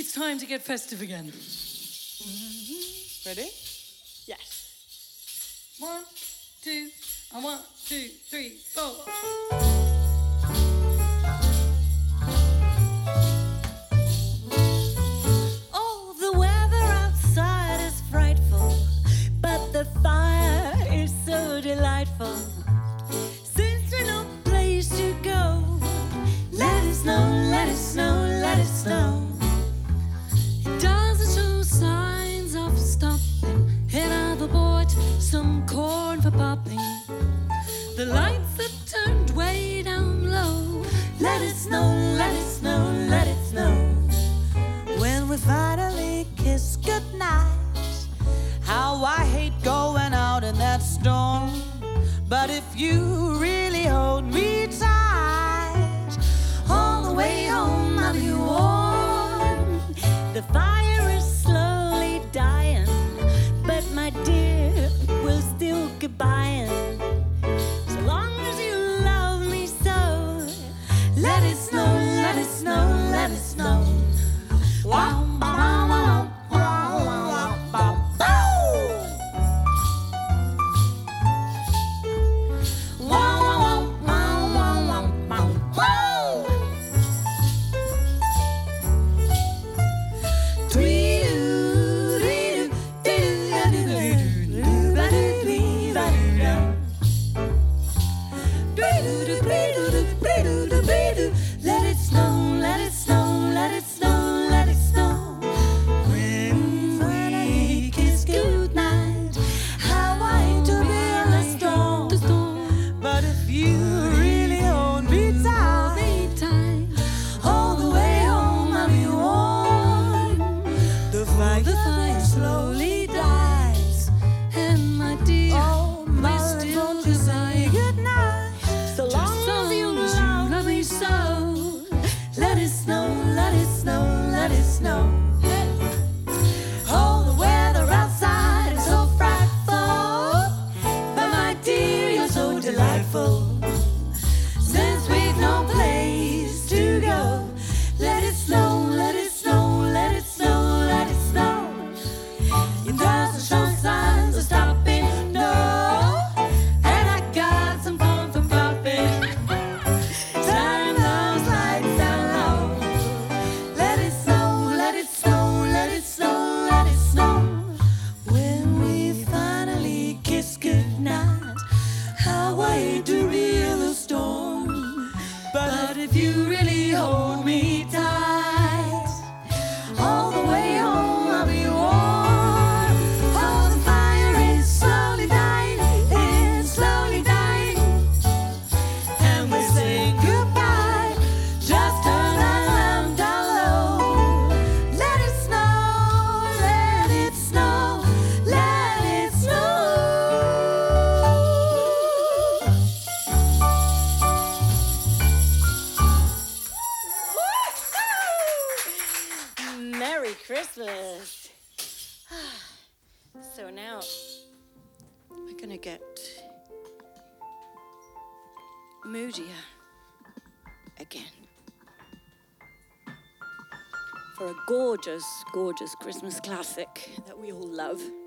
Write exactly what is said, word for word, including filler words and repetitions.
It's time to get festive again. Ready? Yes. One, two, and one, two, three, four. Oh, the weather outside is frightful, but the fire is so delightful. Since we've no place to go, let it snow, let it snow, let it snow. It doesn't show signs of stopping. Head out the board, some corn for popping. The lights are turned way down low. Let it snow, let it snow, let it snow. When we finally kiss goodnight, how I hate going out in that storm. But if you really hold me tight, all the way home I'll be warm. The fire is slowly dying, but my dear, we'll still get buying. So long as you love me so, let it snow, let it snow, let it snow. Wow, wow, wow, wow, wow, wow, wow. Wow, wow, wow, wow, wow, wow. Dwee-doo, dee-doo, dee-doo, dee-doo, ba-doo-dee-ba-doo-doo. Dwee-doo-doo, dee-doo-doo, dee-doo-doo, dee-doo. Let it snow, let it snow, let it snow, let it snow. When we kiss goodnight, how I hate to be in the storm. But if you really hold me tight, all the way home I'll be warm. The fire slowly dies, and my dear, oh, my still desire goodnight. So long as you love me so, let it snow, let it snow, let it snow. Oh, the weather outside is so frightful, but my dear, you're so delightful. Since we've no place to go, let it snow, let it snow, let it snow, let it snow. It doesn't show signs of stopping, no. And I got some fun for popping. Turn those lights down low. Let it snow, let it snow, let it snow, let it snow. When we finally kiss goodnight, how I hate to be in the storm. But if you really hold me tight, all the way home I'll be warm. Oh, the fire is slowly dying, it's slowly dying. And we're saying goodbye, just turn that lamp down low. Let it snow, let it snow, let it snow. Woo-hoo! Merry Christmas. So now we're gonna get moodier again for a gorgeous, gorgeous Christmas classic that we all love.